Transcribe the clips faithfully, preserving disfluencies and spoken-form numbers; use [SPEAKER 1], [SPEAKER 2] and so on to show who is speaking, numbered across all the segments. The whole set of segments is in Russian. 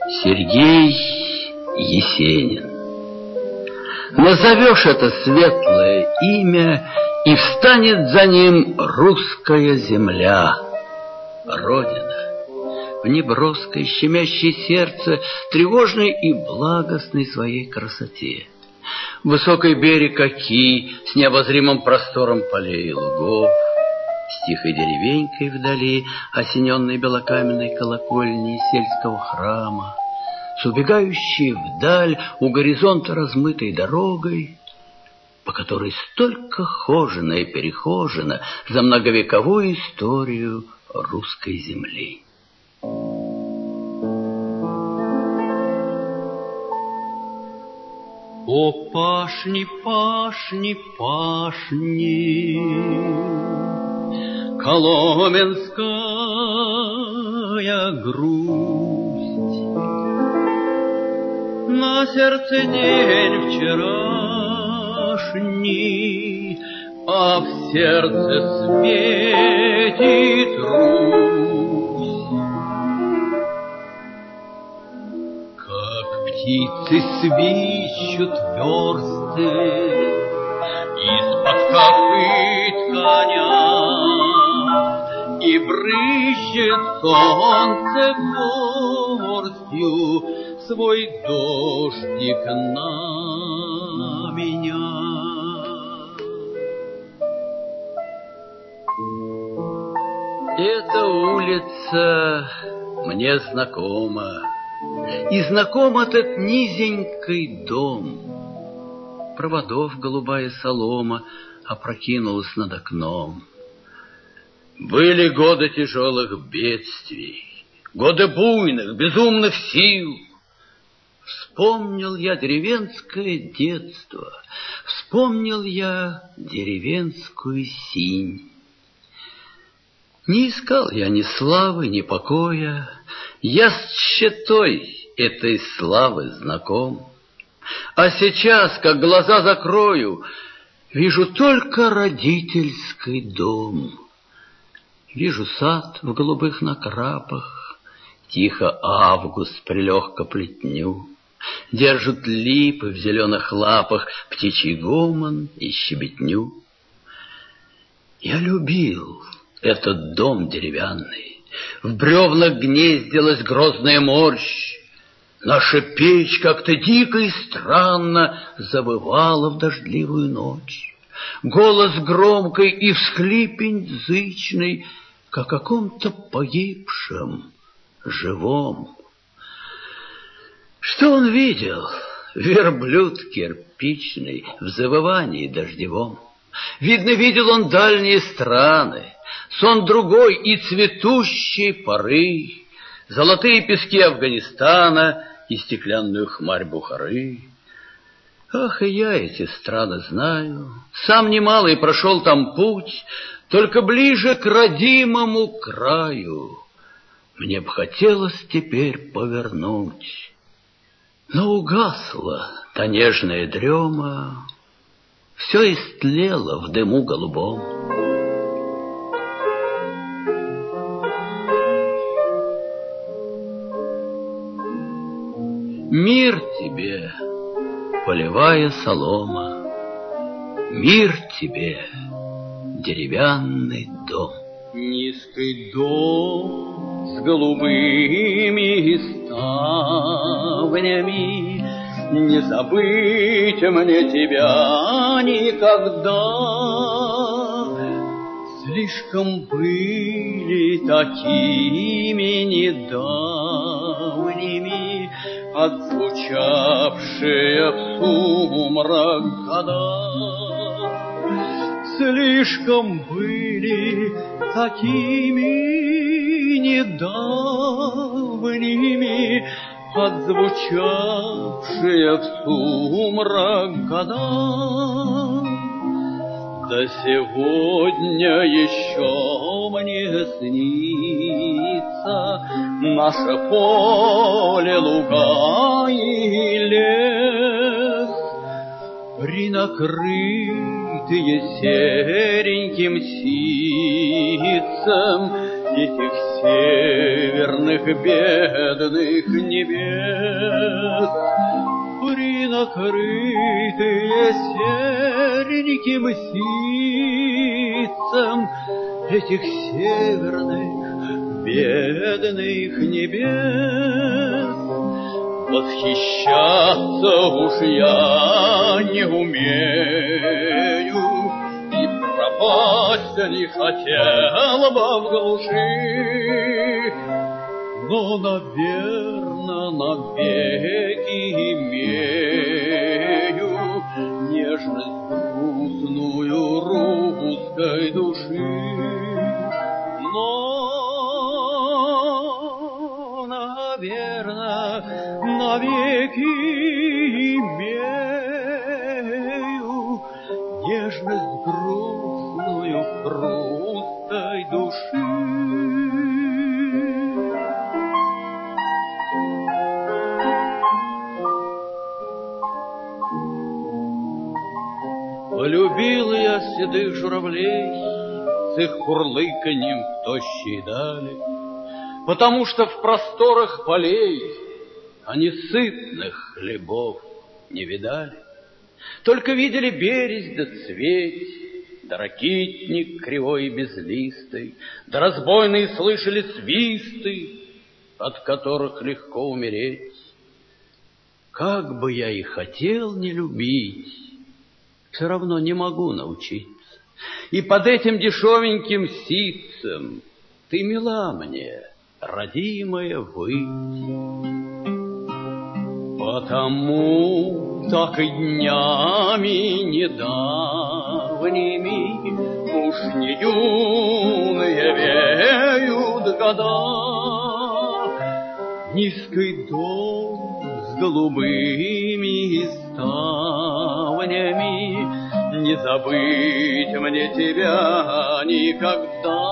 [SPEAKER 1] Сергей Есенин. Назовешь это светлое имя, и встанет за ним русская земля, Родина. В неброской, щемящей сердце, тревожной и благостной своей красоте. Высокий берег Оки с необозримым простором полей и лугов, с тихой деревенькой вдали, осененной белокаменной колокольней сельского храма, с убегающей вдаль у горизонта размытой дорогой, по которой столько хожено и перехожено за многовековую историю русской земли.
[SPEAKER 2] О, пашни, пашни, пашни, коломенская грусть, на сердце день вчерашний, а в сердце светит Русь. Как птицы свищут версты из-под копыт коня, и брызжет солнце горстью свой дождик на меня.
[SPEAKER 1] Эта улица мне знакома, и знаком этот низенький дом. Проводов голубая солома опрокинулась над окном. Были годы тяжелых бедствий, годы буйных, безумных сил. Вспомнил я деревенское детство, вспомнил я деревенскую синь. Не искал я ни славы, ни покоя, я с тщетой этой славы знаком. А сейчас, как глаза закрою, вижу только родительский дом. Вижу сад в голубых накрапах, тихо август прилегко плетню. Держат липы в зеленых лапах птичий гомон и щебетню. Я любил этот дом деревянный, в бревнах гнездилась грозная морщ. Наша печь как-то дико и странно завывала в дождливую ночь. Голос громкий и всхлипень зычный, как о ком-то погибшем, живом. Что он видел? Верблюд кирпичный в завывании дождевом. Видно, видел он дальние страны, сон другой и цветущей поры, золотые пески Афганистана и стеклянную хмарь Бухары. Ах, и я эти страны знаю, сам немало и прошел там путь, только ближе к родимому краю мне б хотелось теперь повернуть. Но угасла та нежная дрема, все истлело в дыму голубом. Мир тебе, полевая солома, мир тебе, деревянный дом.
[SPEAKER 2] Низкий дом с голубыми ставнями, не забыть мне тебя никогда. Слишком были такими недавними отзвучавшие в сумрак года. Слишком были такими недавними отзвучавшие в сумрак года. Да сегодня еще мне снится наше поле, луга и лес, принакрытые сереньким ситцем этих северных бедных небес, принакрытые сереньким ситцем этих северных бедных небес. Восхищаться уж я не умею, и пропасть не хотел бы в глуши, но, наверно, навеки имею нежность грустную русской души. Но, наверно, навеки имею нежность грустную русской души. Полюбил я седых журавлей с их курлыканьем в тощей дали, потому что в просторах полей они сытных хлебов не видали. Только видели березь да цветь, да ракитник кривой и безлистый, да разбойные слышали свисты, от которых легко умереть. Как бы я и хотел не любить, все равно не могу научиться. И под этим дешевеньким ситцем ты мила мне, родимая, выть. Потому так и днями недавними уж не юные веют года. Низкий дом с голубыми ставнями, не забыть мне тебя никогда.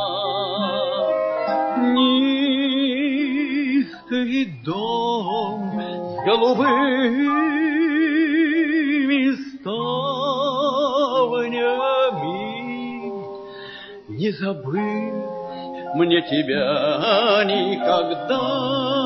[SPEAKER 2] Низкий дом с голубыми ставнями, не забыть мне тебя никогда.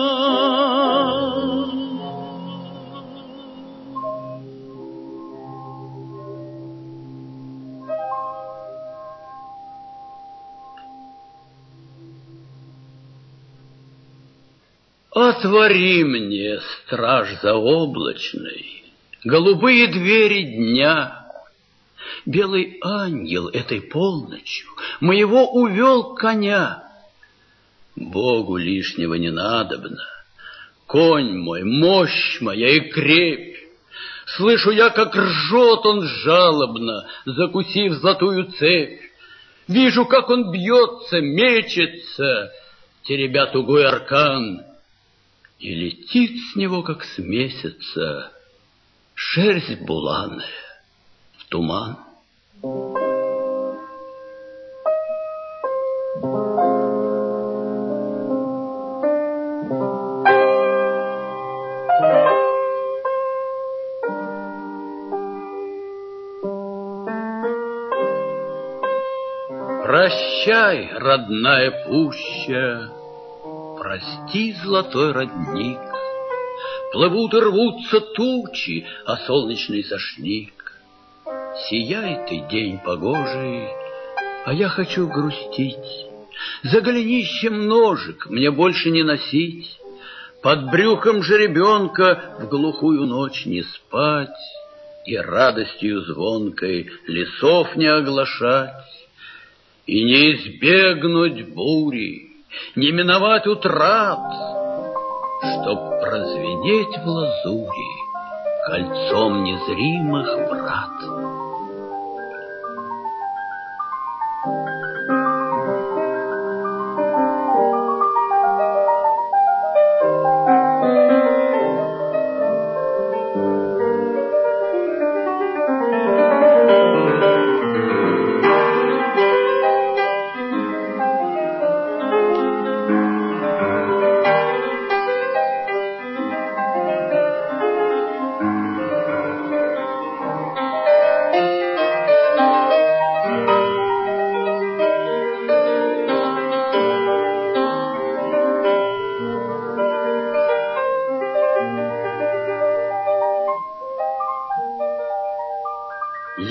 [SPEAKER 1] Отвори мне, страж заоблачный, голубые двери дня. Белый ангел этой полночью моего увел коня. Богу лишнего не надобно, конь мой, мощь моя и крепь. Слышу я, как ржет он жалобно, закусив золотую цепь. Вижу, как он бьется, мечется, теребя тугой аркан. И летит с него, как с месяца, шерсть буланая в туман. Прощай, родная пуща, прости, золотой родник. Плывут и рвутся тучи, а солнечный сошник. Сияй ты, день погожий, а я хочу грустить. За голенищем ножик мне больше не носить, под брюхом жеребенка в глухую ночь не спать и радостью звонкой лесов не оглашать. И не избегнуть бури, не миновать утрат, чтоб прозвенеть в лазури кольцом незримых врат.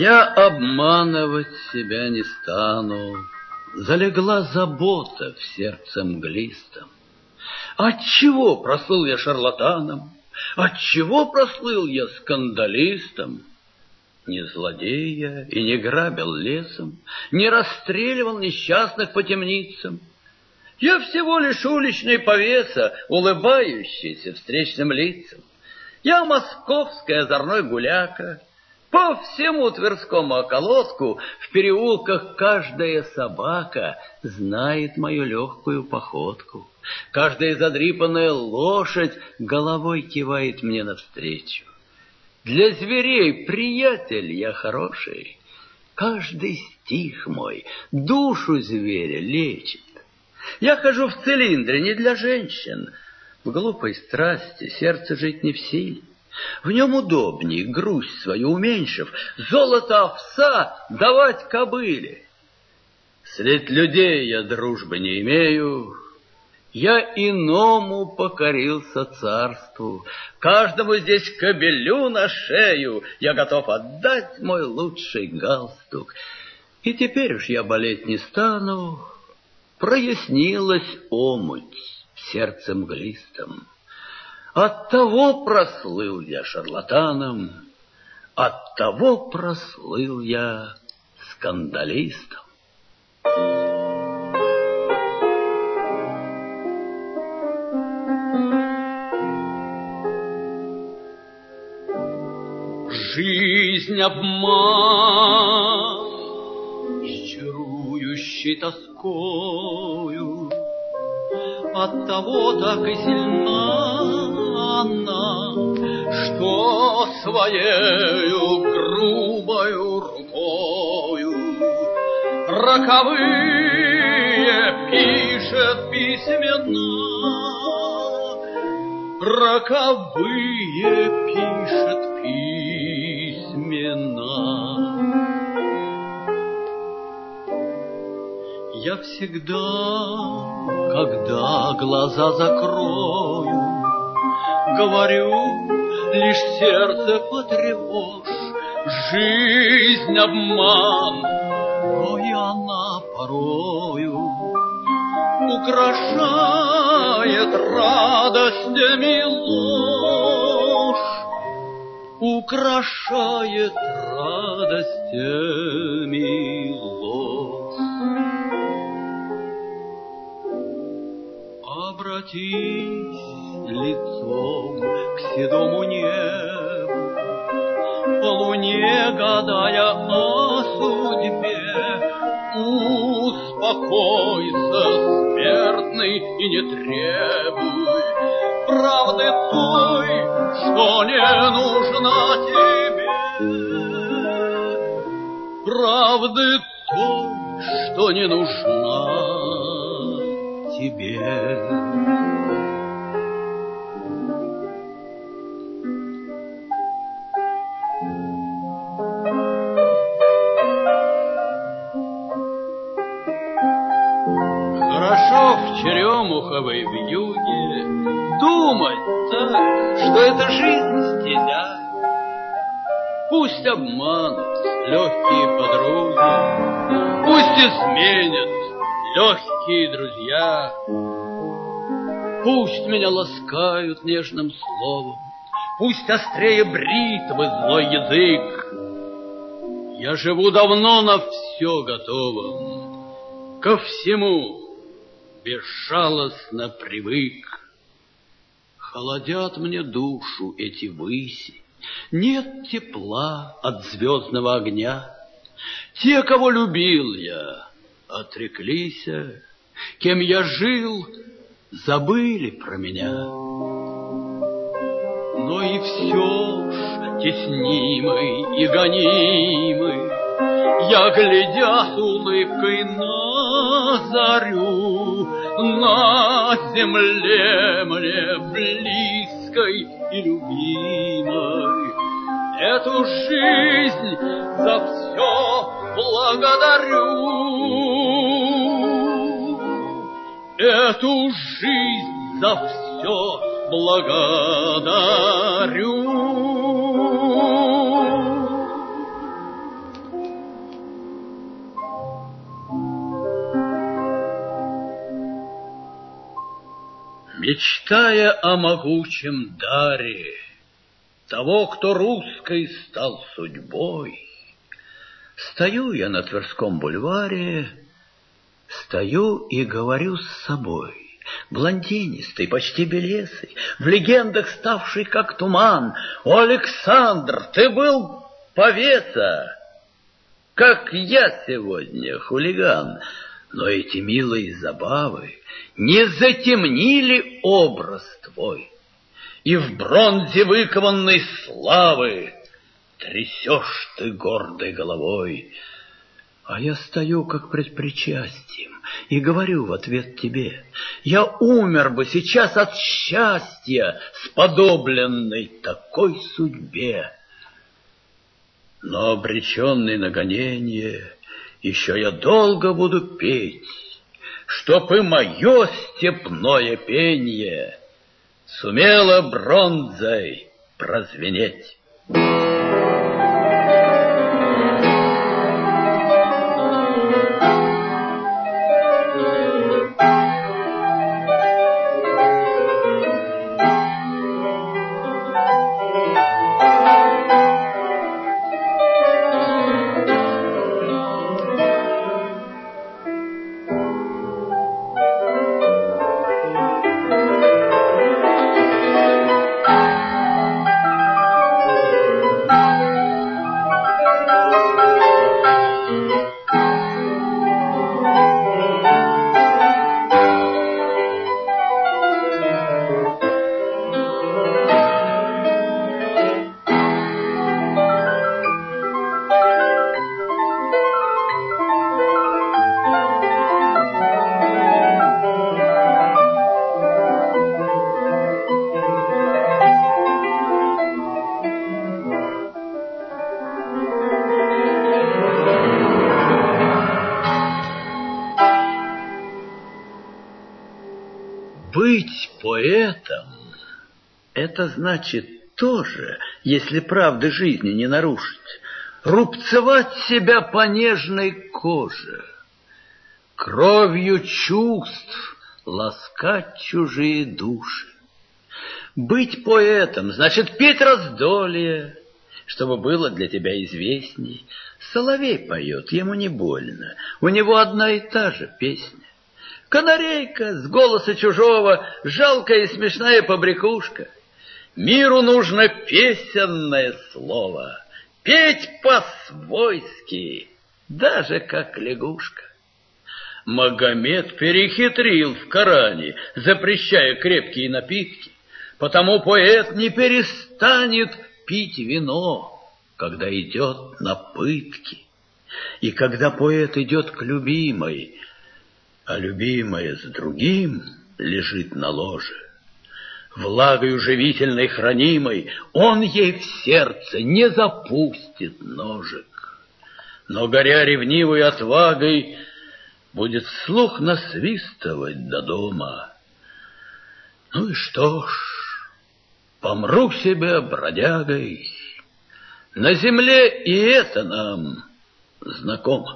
[SPEAKER 1] Я обманывать себя не стану. Залегла забота в сердце мглистом. Отчего прослыл я шарлатаном? Отчего прослыл я скандалистом? Не злодей я и не грабил лесом, не расстреливал несчастных по темницам. Я всего лишь уличный повеса, улыбающийся встречным лицам. Я московский озорной гуляка. По всему Тверскому околотку в переулках каждая собака знает мою легкую походку. Каждая задрипанная лошадь головой кивает мне навстречу. Для зверей приятель я хороший. Каждый стих мой душу зверя лечит. Я хожу в цилиндре не для женщин. В глупой страсти сердце жить не в силе. В нем удобней, грусть свою уменьшив, золото овса давать кобыле. Средь людей я дружбы не имею, я иному покорился царству. Каждому здесь кобелю на шею я готов отдать мой лучший галстук. И теперь уж я болеть не стану, прояснилась омуть в сердце мглистом. Оттого прослыл я шарлатаном, оттого прослыл я скандалистом.
[SPEAKER 2] Жизнь обман с чарующей тоскою, оттого так и сильна она, что своею грубою рукою роковые пишет письмена, роковые пишет письмена. Я всегда, когда глаза закрою, говорю, лишь сердце потревожь. Жизнь обман, но и она порою украшает радостями ложь, украшает радостями ложь. Обратись лицом к седому небу, по луне гадая о судьбе. Успокойся, смертный, и не требуй правды той, что не нужна тебе, правды той, что не нужна тебе. Хорошо в черемуховой вьюге думать так, что это жизнь стиля. Пусть обманут легкие подруги, пусть изменят легкие друзья, пусть меня ласкают нежным словом, пусть острее бритвы злой язык. Я живу давно на все готовом, ко всему безжалостно привык. Холодят мне душу эти выси, нет тепла от звездного огня. Те, кого любил я, отреклись, кем я жил, забыли про меня. Но и все ж теснимый и гонимый, я, глядя с улыбкой на зарю, на земле мне близкой и любимой, эту жизнь за все благодарю, эту жизнь за все благодарю. Мечтая о могучем даре того, кто русской стал судьбой, стою я на Тверском бульваре, стою и говорю с собой. Блондинистый, почти белесый, в легендах ставший как туман. О, Александр, ты был повеса, как я сегодня, хулиган. Но эти милые забавы не затемнили образ твой, и в бронзе выкованной славы трясешь ты гордой головой. А я стою, как пред причастием, и говорю в ответ тебе: я умер бы сейчас от счастья, сподобленной такой судьбе. Но, обреченный на гонение, еще я долго буду петь, чтоб и мое степное пенье сумело бронзой прозвенеть. Быть поэтом — это значит тоже, если правды жизни не нарушить, рубцевать себя по нежной коже, кровью чувств ласкать чужие души. Быть поэтом значит петь раздолье, чтобы было для тебя известней. Соловей поет, ему не больно, у него одна и та же песня. Канарейка с голоса чужого, жалкая и смешная побрякушка. Миру нужно песенное слово, петь по-свойски, даже как лягушка. Магомед перехитрил в Коране, запрещая крепкие напитки, потому поэт не перестанет пить вино, когда идет на пытки. И когда поэт идет к любимой, а любимая с другим лежит на ложе, влагою живительной хранимой, он ей в сердце не запустит ножик, но, горя ревнивой отвагой, будет вслух насвистывать до дома. Ну и что ж, помру себе бродягой, на земле и это нам знакомо.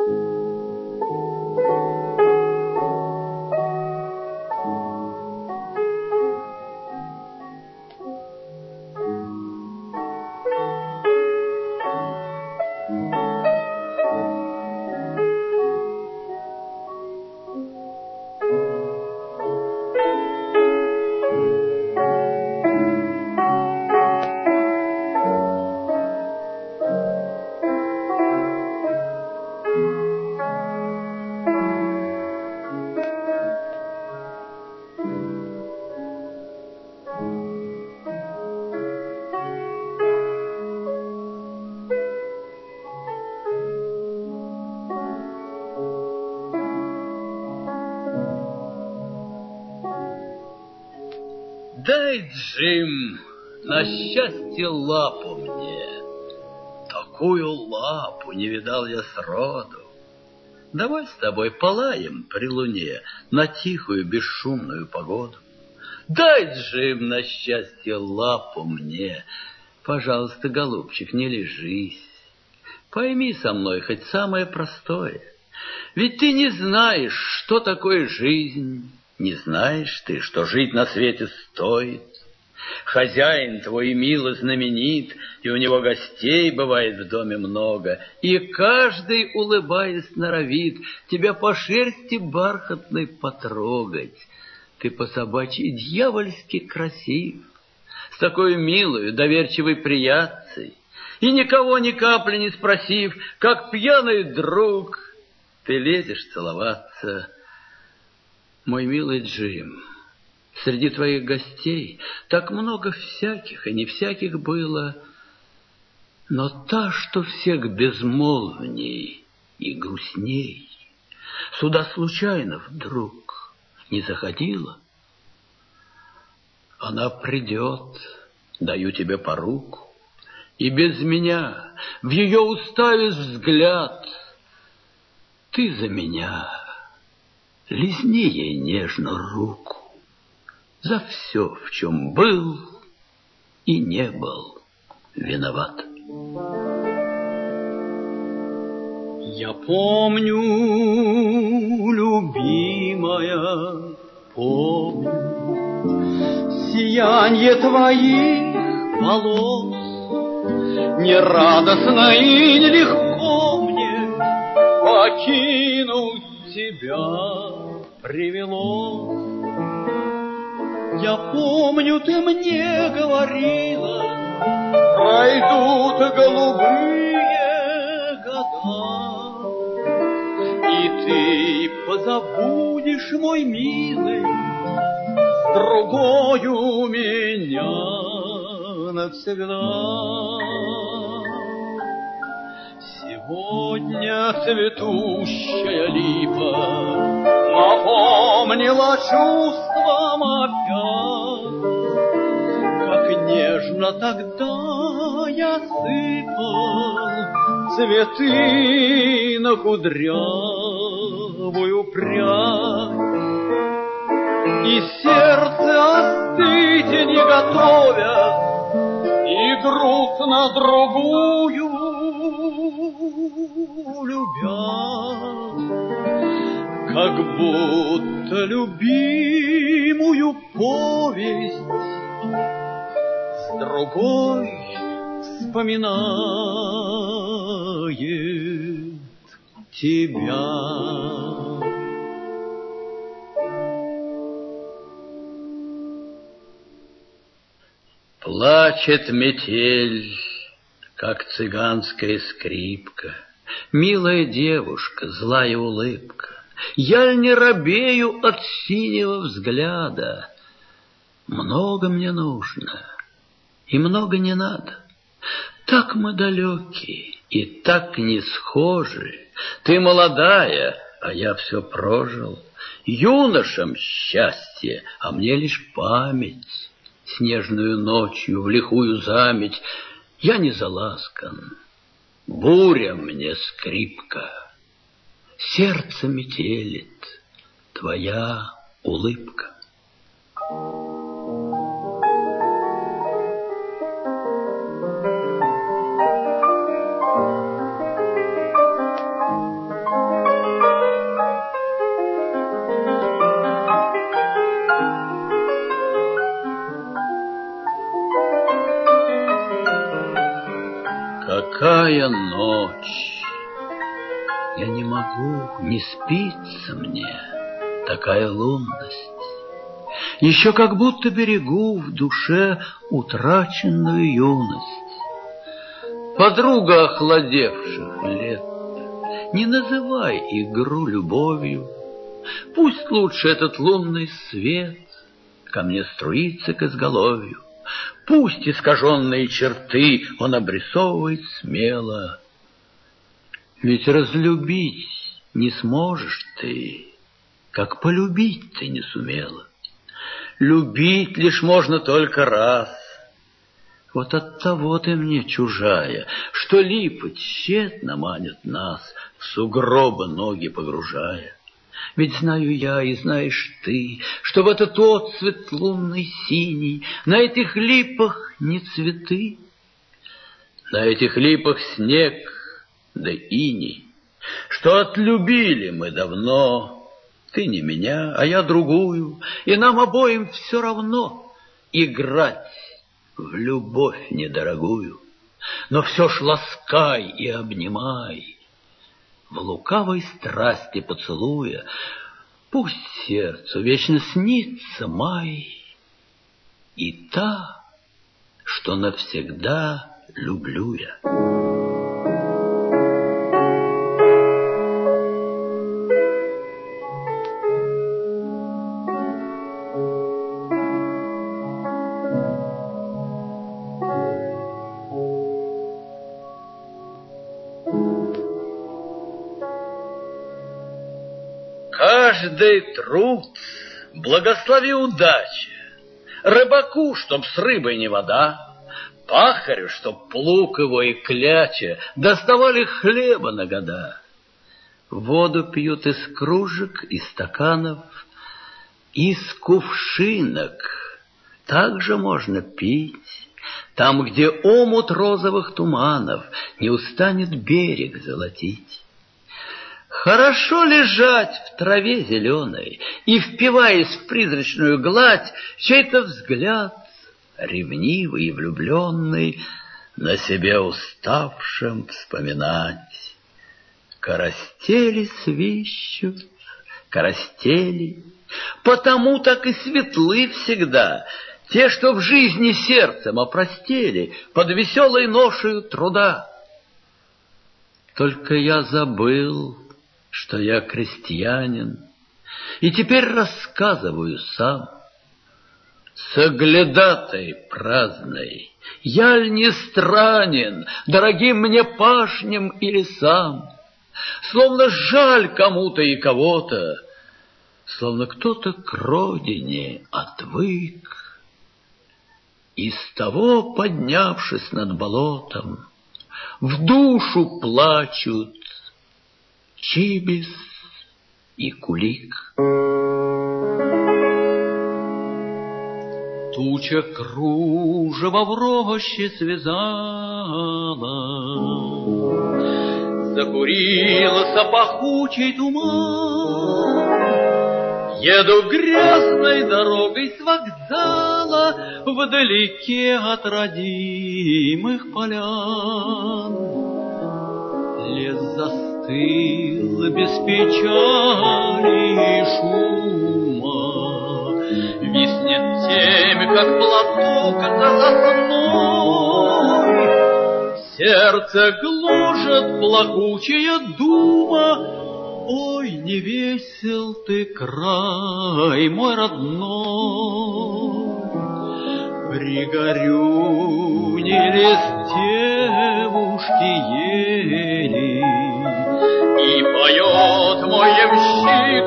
[SPEAKER 2] Дай, Джим, на счастье лапу мне. Такую лапу не видал я сроду. Давай с тобой полаем при луне на тихую бесшумную погоду. Дай, Джим, на счастье лапу мне. Пожалуйста, голубчик, не лежись. Пойми со мной хоть самое простое. Ведь ты не знаешь, что такое жизнь,
[SPEAKER 1] Не знаешь ты, что жить на свете стоит? Хозяин твой мило знаменит, и у него гостей бывает в доме много, и каждый, улыбаясь, норовит тебя по шерсти бархатной потрогать. Ты по собачьи дьявольски красив, с такой милой, доверчивой приятцей, и никого ни капли не спросив, как пьяный друг, ты лезешь целоваться. Мой милый Джим, среди твоих гостей так много всяких и не всяких было, но та, что всех безмолвней и грустней, сюда случайно вдруг не заходила. Она придет, даю тебе поруку, и без меня в ее уставишь взгляд. Ты за меня лизни ей нежно руку за все, в чем был и не был виноват.
[SPEAKER 2] Я помню, любимая, помню сиянье твоих волос. Нерадостно и нелегко мне покинуть тебя привело. Я помню, ты мне говорила, пройдут голубые года, и ты позабудешь, мой милый, с другою меня навсегда. Сегодня цветущая липа напомнила чувством опять, как нежно тогда я сыпал цветы на кудрявую прядь, и сердце остыть не готовя, и грустно другую любя, как будто любимую повесть с другой вспоминает тебя.
[SPEAKER 1] Плачет метель, как цыганская скрипка, милая девушка, злая улыбка. Я не робею от синего взгляда. Много мне нужно, и много не надо. Так мы далеки, и так не схожи. Ты молодая, а я все прожил. Юношам счастье, а мне лишь память. Снежную ночью в лихую заметь я не заласкан, буря мне скрипка, сердце метелит твоя улыбка. Какая ночь! Я не могу, не спится мне такая лунность. Еще как будто берегу в душе утраченную юность. Подруга охладевших лет, не называй игру любовью. Пусть лучше этот лунный свет ко мне струится к изголовью. Пусть искаженные черты он обрисовывает смело. Ведь разлюбить не сможешь ты, как полюбить ты не сумела. Любить лишь можно только раз. Вот оттого ты мне чужая, что липы тщетно манят нас, в сугробы ноги погружая. Ведь знаю я, и знаешь ты, что в этот отцвет лунный синий на этих липах не цветы, на этих липах снег да иней, что отлюбили мы давно Ты не меня, а я другую, и нам обоим все равно играть в любовь недорогую. Но все ж ласкай и обнимай, в лукавой страсти поцелуя, пусть сердцу вечно снится май и та, что навсегда люблю я. Каждый труд благослови удачи, рыбаку, чтоб с рыбой не вода, пахарю, чтоб плуг его и кляча доставали хлеба на года. Воду пьют из кружек и стаканов, из кувшинок также можно пить. Там, где омут розовых туманов не устанет берег золотить. Хорошо лежать в траве зеленой и, впиваясь в призрачную гладь, чей-то взгляд, ревнивый и влюбленный, на себе уставшим вспоминать. Карастели свищут, карастели, потому так и светлы всегда те, что в жизни сердцем опростели под веселой ношею труда. Только я забыл, что я крестьянин, и теперь рассказываю сам. Соглядатой праздной, яль не странен дорогим мне пашням и лесам, словно жаль кому-то и кого-то, словно кто-то к родине отвык. И с того, поднявшись над болотом, в душу плачут чибис и кулик.
[SPEAKER 2] Туча кружева в роще связала, закурился пахучий туман. Еду грязной дорогой с вокзала вдалеке от родимых полян. Лес застыл без печали и шума, виснет темь, как платок за сосной. Сердце гложет плакучая дума, ой, не весел ты край мой родной. Пригорюнились девушки ели, и поет мой ямщик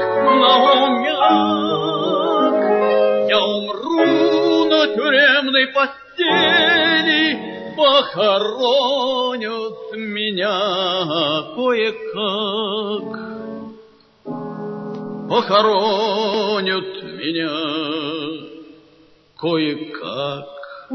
[SPEAKER 2] наумяк. Я умру на тюремной постели, похоронят меня кое-как. Похоронят меня кое-как.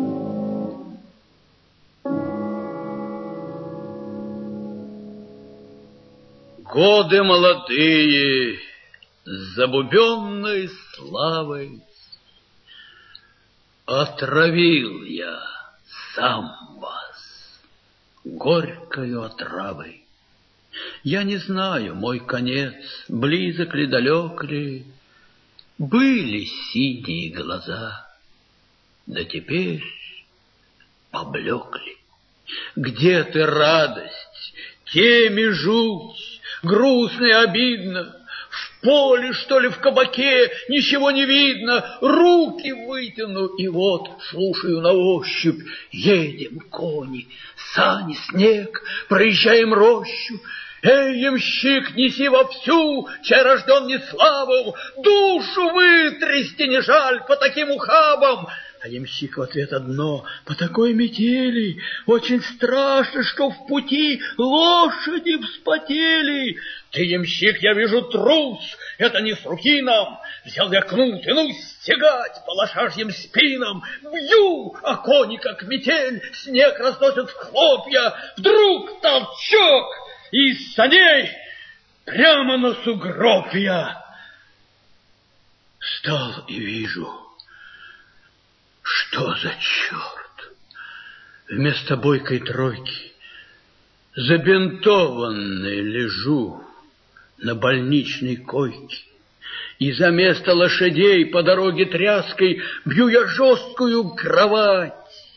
[SPEAKER 1] Годы молодые, с забубенной славой, отравил я сам вас горькою отравой. Я не знаю, мой конец, близок ли, далек ли, были синие глаза, да теперь поблекли. Где ты, радость, теми жуть, грустно и обидно? В поле, что ли, в кабаке, ничего не видно. Руки вытяну, и вот слушаю на ощупь. Едем, кони, сани, снег, проезжаем рощу. Эй, ямщик, неси вовсю, чай рожден не славом, душу вытрясти не жаль по таким ухабам. А ямщик в ответ одно: по такой метели очень страшно, что в пути лошади вспотели. Ты, ямщик, я вижу, трус, это не с руки нам. Взял я кнут и ну стегать по лошажьим спинам. Бью, а кони, как метель, снег разносят в хлопья. Вдруг толчок, и из саней прямо на сугроб я.
[SPEAKER 2] Встал и вижу, что за черт. Вместо бойкой тройки забинтованный лежу на больничной койке. И за место лошадей по дороге тряской бью я жесткую кровать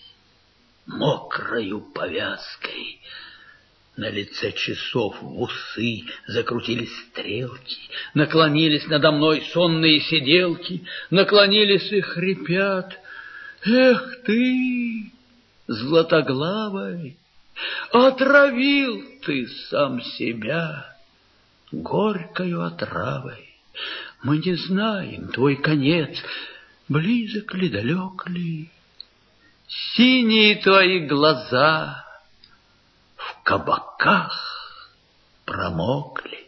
[SPEAKER 2] мокрою повязкой. На лице часов в усы закрутились стрелки, наклонились надо мной сонные сиделки, наклонились и хрипят: эх ты, Златоглавый, отравил ты сам себя горькою отравой. Мы не знаем твой конец, близок ли, далек ли. Синие твои глаза в кабаках промокли.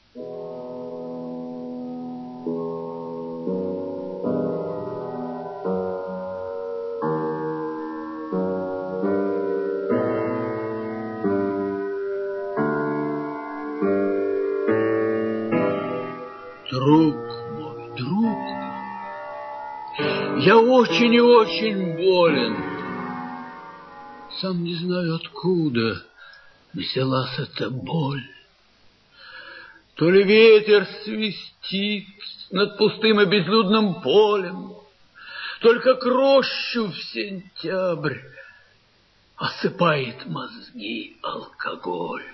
[SPEAKER 2] Друг мой, друг мой, я очень и очень болен. Сам не знаю, откуда взялась эта боль. То ли ветер свистит над пустым и безлюдным полем, только к рощу в сентябрь осыпает мозги алкоголь.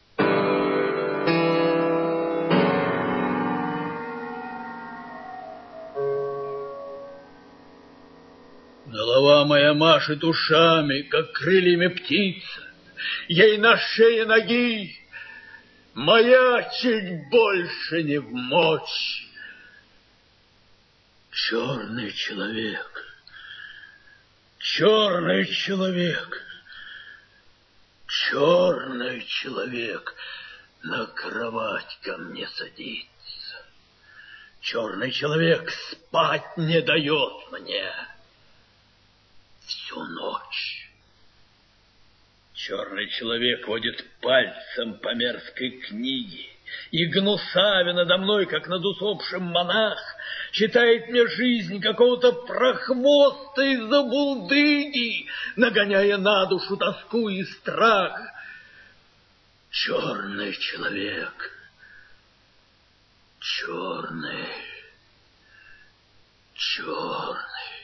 [SPEAKER 2] Голова моя машет ушами, как крыльями птица. Ей на шее ноги маячить больше не в мочь. Черный человек, черный человек, черный человек на кровать ко мне садится. Черный человек спать не дает мне всю ночь. Черный человек водит пальцем по мерзкой книге и, гнусавя надо мной, как над усопшим монах, читает мне жизнь какого-то прохвоста из-за булдыги, нагоняя на душу тоску и страх. Черный человек, черный, черный.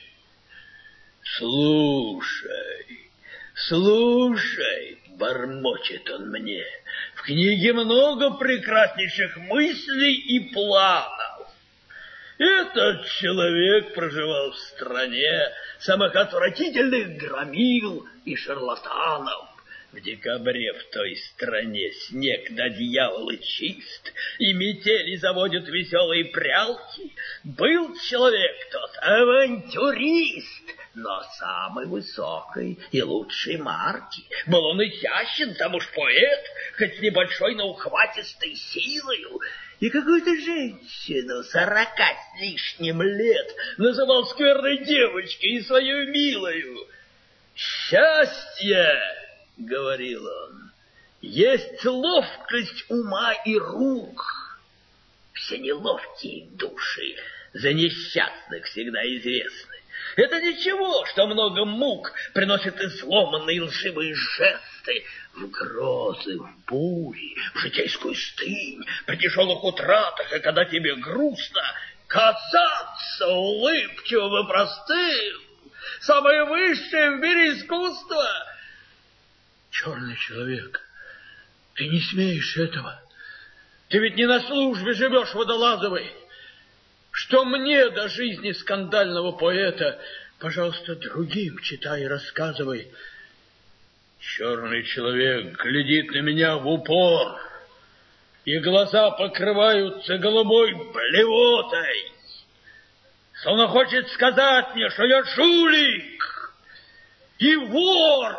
[SPEAKER 2] Слушай, слушай, бормочет он мне, в книге много прекраснейших мыслей и планов. Этот человек проживал в стране самых отвратительных громил и шарлатанов. В декабре в той стране снег до дьявола чист, и метели заводят веселые прялки. Был человек тот авантюрист, но самой высокой и лучшей марки. Был он изящен, там уж поэт, хоть с небольшой, но ухватистой силою. И какую-то женщину сорока с лишним лет называл скверной девочкой и свою милою. «Счастье, — говорил он, — есть ловкость ума и рук. Все неловкие души за несчастных всегда известны. Это ничего, что много мук приносит изломанные лживые жесты в грозы, в бури, в житейскую стынь, при тяжелых утратах, и когда тебе грустно, казаться улыбчивым и простым — самое высшее в мире искусство. Черный человек, ты не смеешь этого. Ты ведь не на службе живешь, Водолазовой. Что мне до жизни скандального поэта? Пожалуйста, другим читай и рассказывай. Черный человек глядит на меня в упор, и глаза покрываются голубой блевотой. Он хочет сказать мне, что я жулик и вор,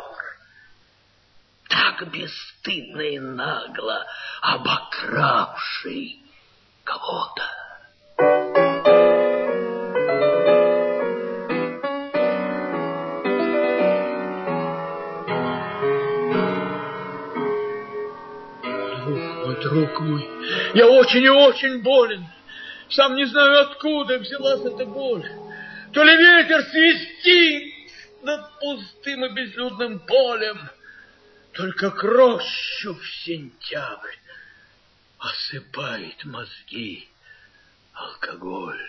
[SPEAKER 2] так бесстыдно и нагло обокравший кого-то. Друг мой, друг мой, я очень и очень болен. Сам не знаю, откуда взялась эта боль. То ли ветер свистит над пустым и безлюдным полем, только к рощу в сентябрь осыпает мозги алкоголь.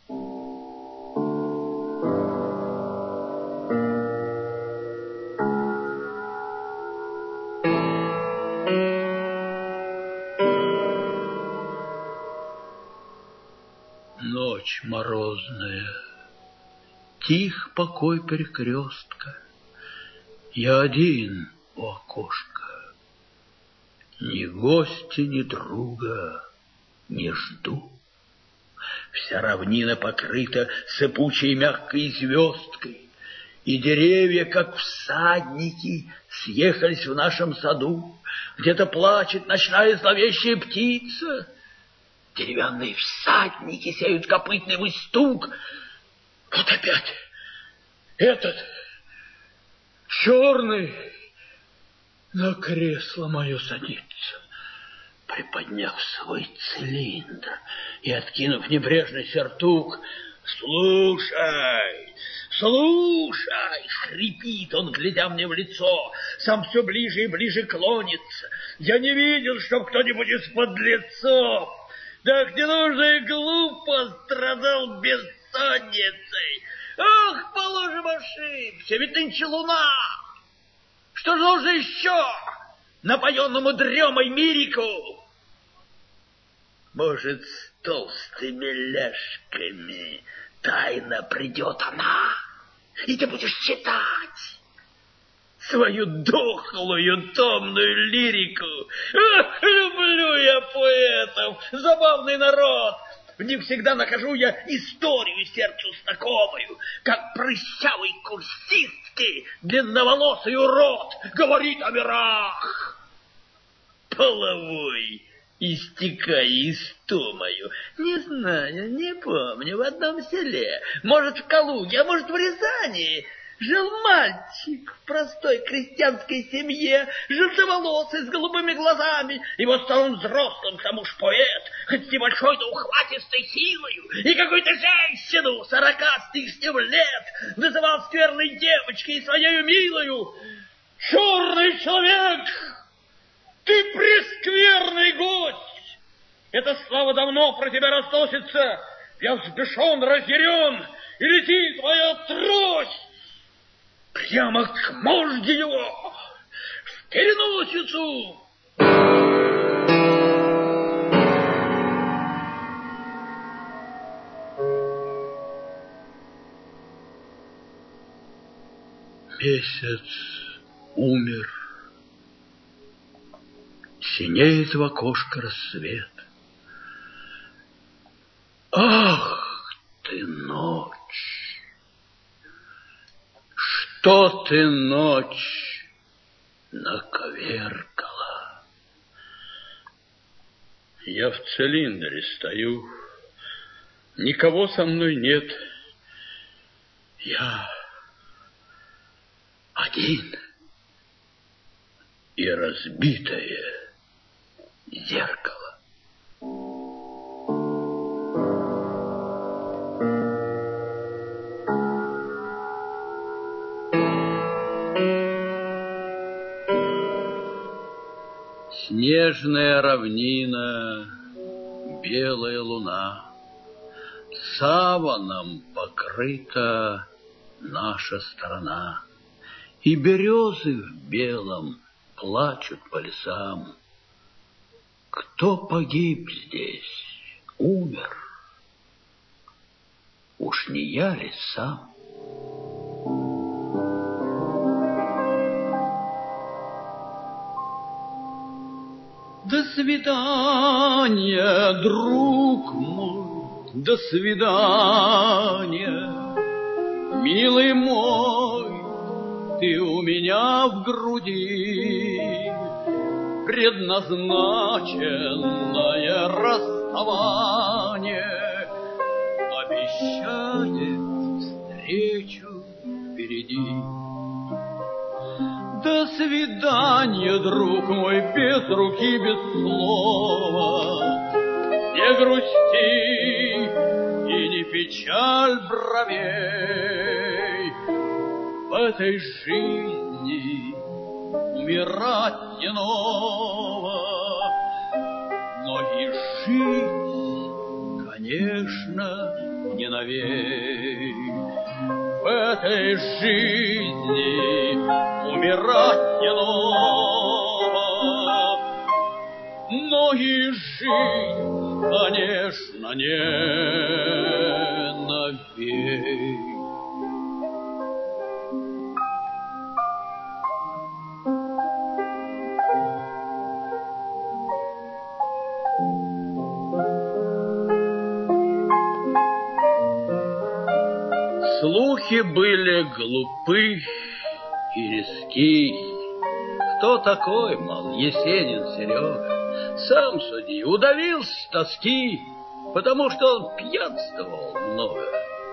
[SPEAKER 2] Ночь морозная, тих покой перекрестка. Я один у окошка. Ни гостя, ни друга не жду. Вся равнина покрыта сыпучей мягкой звездкой, и деревья, как всадники, съехались в нашем саду. Где-то плачет ночная зловещая птица. Деревянные всадники сеют копытный выстук. Вот опять этот черный на кресло мое садится, приподняв свой цилиндр и откинув небрежный сюртук. «Слушай, слушай!» — хрипит он, глядя мне в лицо. Сам все ближе и ближе клонится. Я не видел, чтоб кто-нибудь из подлецов так ненужно и глупо страдал бессонницей. Ах, положим, ошибся, ведь нынче луна. Что же нужно еще напоенному дремой Мирику? Может, с толстыми ляжками тайно придет она, и ты будешь читать свою дохлую томную лирику. Ах, люблю я поэтов, забавный народ. В них всегда нахожу я историю сердцу знакомую, как прыщавый курсистский длинноволосый урод говорит о мирах. Половой, истекая истомою, не знаю, не помню, в одном селе, может, в Калуге, а может, в Рязани, жил мальчик в простой крестьянской семье, желтоволосый, с голубыми глазами, и вот стал он взрослым, там уж поэт, хоть с небольшой, да ухватистой силою, и какую-то женщину сорока с лишним лет называл скверной девочкой и своею милою. Черный человек, ты прескверный гость! Эта слава давно про тебя разносится. Я взбешен, разъярен, и летит твоя трость прямо к морде его, в переносицу. Месяц умер, синеет в окошко рассвет. Ах ты, ночь! Что ты, ночь, наковеркала? Я в цилиндре стою, никого со мной нет. Я один, и разбитое зеркало. Снежная равнина, белая луна, саваном покрыта наша страна, и березы в белом плачут по лесам. Кто погиб здесь, умер, уж не я ли сам? До свидания, друг мой, до свидания, милый мой, ты у меня в груди, предназначенное расставание обещает встречу впереди. До свидания, друг мой, без руки, без слова. Не грусти, печаль бровей. В этой жизни умирать не ново, но и жить, конечно, не навек. В этой жизни умирать не ново, но и жить, конечно, не навек. Слухи были глупы и резки. Кто такой, мол, Есенин Серега? Сам суди, удавился с тоски, потому что он пьянствовал много.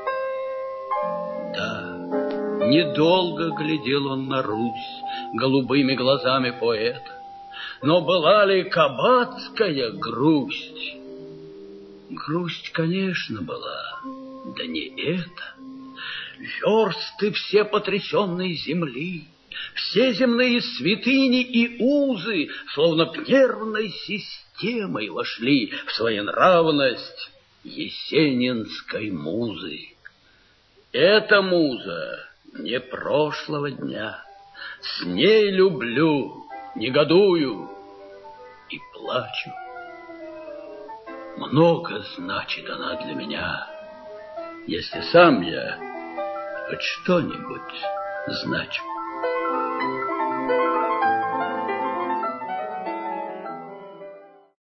[SPEAKER 2] Да, недолго глядел он на Русь голубыми глазами поэта, но была ли кабацкая грусть? Грусть, конечно, была, да не это. Версты все потрясенной земли, все земные святыни и узы, словно нервной системой вошли в своенравность есенинской музы. Эта муза не прошлого дня, с ней люблю, негодую и плачу. Много значит она для меня, если сам я хоть что-нибудь значу.